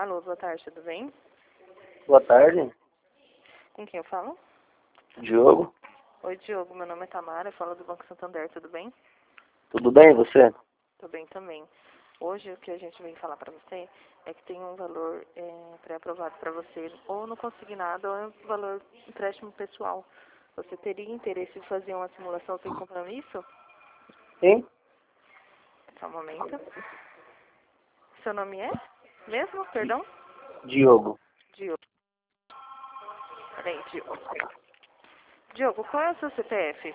Alô, boa tarde, tudo bem? Boa tarde, Com quem eu falo? Diogo. Oi, Diogo, meu nome é Tamara, eu falo do Banco Santander, tudo bem? Tudo bem, você? Tudo bem também. Hoje o que a gente vem falar para você é que tem um valor pré-aprovado para você, ou no consignado, ou é um valor empréstimo pessoal. Você teria interesse em fazer uma simulação sem compromisso? Sim? Só um momento. Seu nome é? Mesmo? Perdão? Diogo. Diogo. Peraí, Diogo. Diogo, qual é o seu CPF?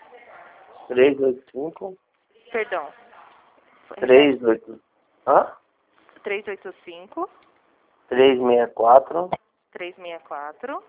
385. Perdão. 38. Hã? 385 364 364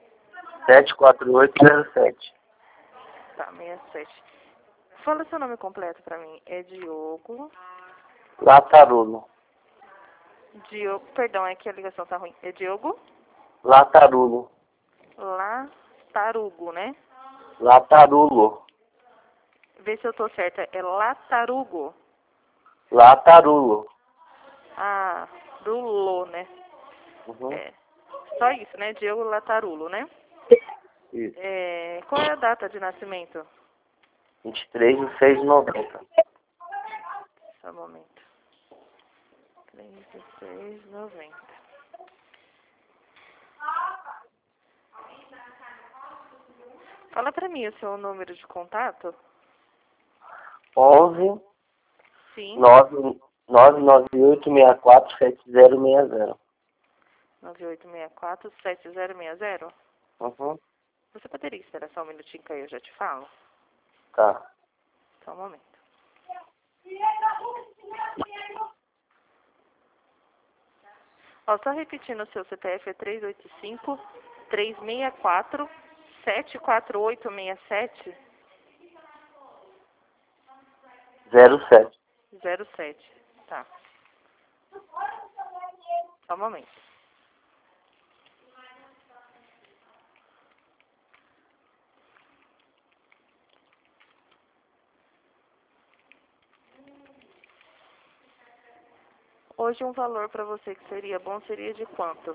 74807. tá, 67. Fala seu nome completo pra mim. É Diogo. Latarulo. Diogo, perdão, é que a ligação tá ruim. É Diogo Latarulo. Latarugo, né? Latarulo. Vê se eu tô certa. É Latarugo. Latarulo. Ah, Rulo, né? Uhum. É. Só isso, né? Diogo Latarulo, né? Isso. Qual é a data de nascimento? 23/6/90. Só um momento. 36,90. Fala pra mim o seu número de contato. 11 Sim. 998647060. 9864-7060. Uhum. Você poderia esperar só um minutinho que aí eu já te falo? Tá. Só um momento. Ó, só repetindo, o seu CPF é 385-364-74867. 07. 07. Tá. Só um momento. Hoje um valor para você que seria bom seria de quanto?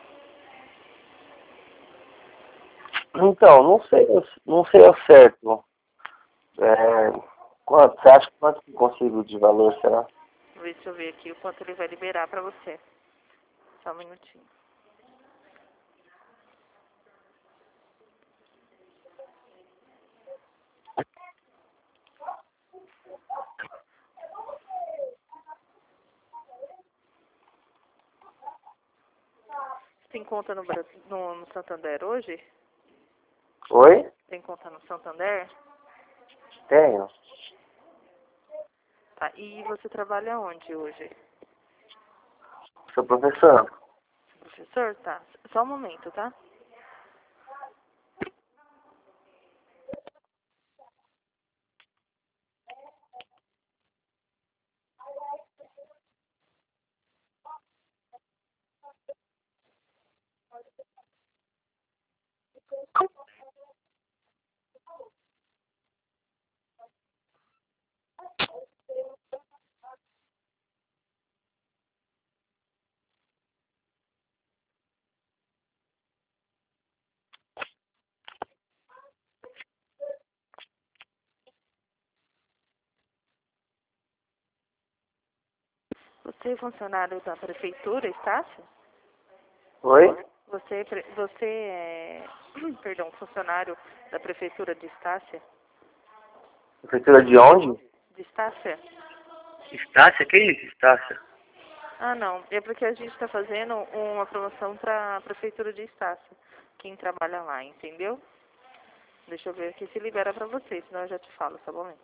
Então, não sei ao certo. Quanto? Você acha quanto que consigo de valor, será? Deixa eu ver aqui o quanto ele vai liberar para você. Só um minutinho. Tem conta no Santander hoje? Oi? Tem conta no Santander? Tenho. Tá. E você trabalha onde hoje? Sou professor. Professor? Tá. Só um momento, tá? Você é funcionário da prefeitura, Estácio? Oi? Você é, perdão, funcionário da prefeitura de Estácia? Professora de onde? De Estácia? Estácia? Que isso, Estácia? Ah, não. É porque a gente está fazendo uma promoção para a prefeitura de Estácia. Quem trabalha lá, entendeu? Deixa eu ver aqui se libera para você, senão eu já te falo, tá bom?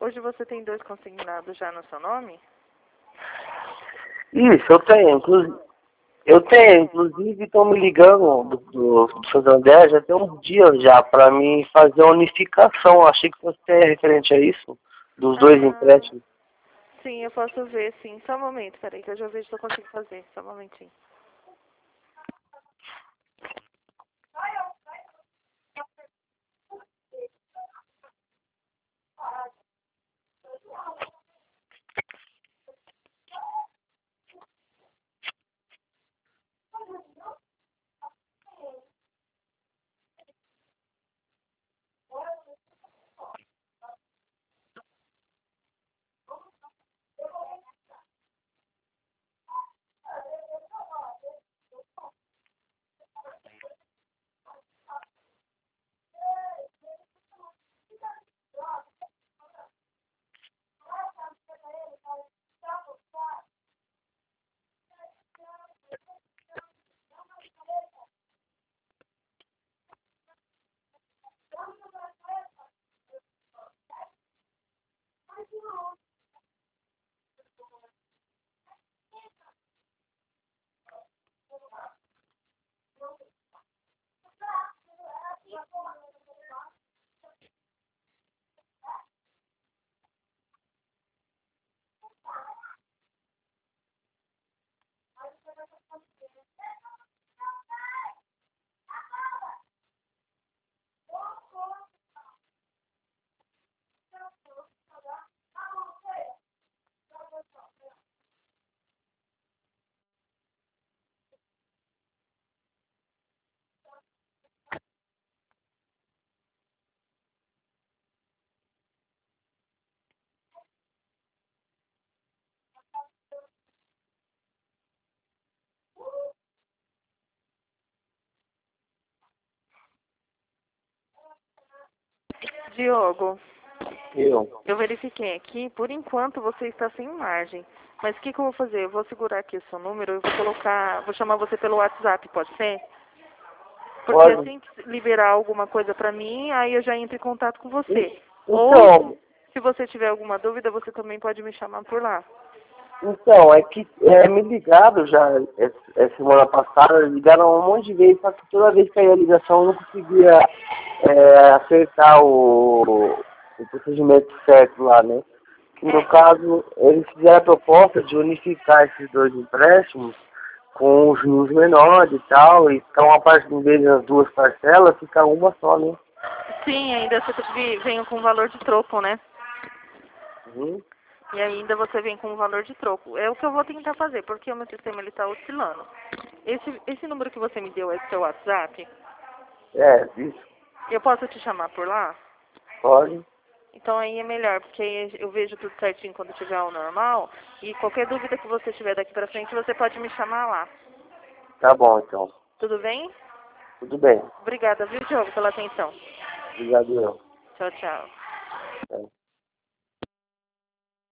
Hoje você tem 2 consignados já no seu nome? Isso, eu tenho, inclusive estão me ligando do Santander já tem uns dias já para mim fazer a unificação. Achei que você é referente a isso, dos 2 Ah, empréstimos. sim, eu posso ver, sim. Só um momento, peraí, que eu já vejo se eu consigo fazer. Só um momentinho. Diogo, eu verifiquei aqui, por enquanto você está sem margem. Mas o que eu vou fazer? Eu vou segurar aqui o seu número, eu vou colocar, vou chamar você pelo WhatsApp, pode ser? Porque Pode. assim que liberar alguma coisa pra mim, aí eu já entro em contato com você. Ou, Então, se você tiver alguma dúvida, você também pode me chamar por lá. Então, é que me ligaram já semana passada, ligaram um monte de vezes, só que toda vez que caía a ligação eu não conseguia acertar o procedimento certo lá, né? Que no É, caso, eles fizeram a proposta de unificar esses 2 empréstimos com os juros menores e tal, e ficar uma parte em vez das 2 parcelas, ficar uma só, né? sim, ainda você vem com valor de troco, né? Uhum. E ainda você vem com valor de troco. É o que eu vou tentar fazer, porque o meu sistema ele está oscilando. Esse número que você me deu é seu WhatsApp? Isso, Eu posso te chamar por lá? pode. Então aí é melhor, porque aí eu vejo tudo certinho quando tiver o normal. E qualquer dúvida que você tiver daqui pra frente, você pode me chamar lá. Tá bom, então. Tudo bem? Tudo bem. Obrigada, viu, Diogo, pela atenção. Obrigado, eu. Tchau, tchau.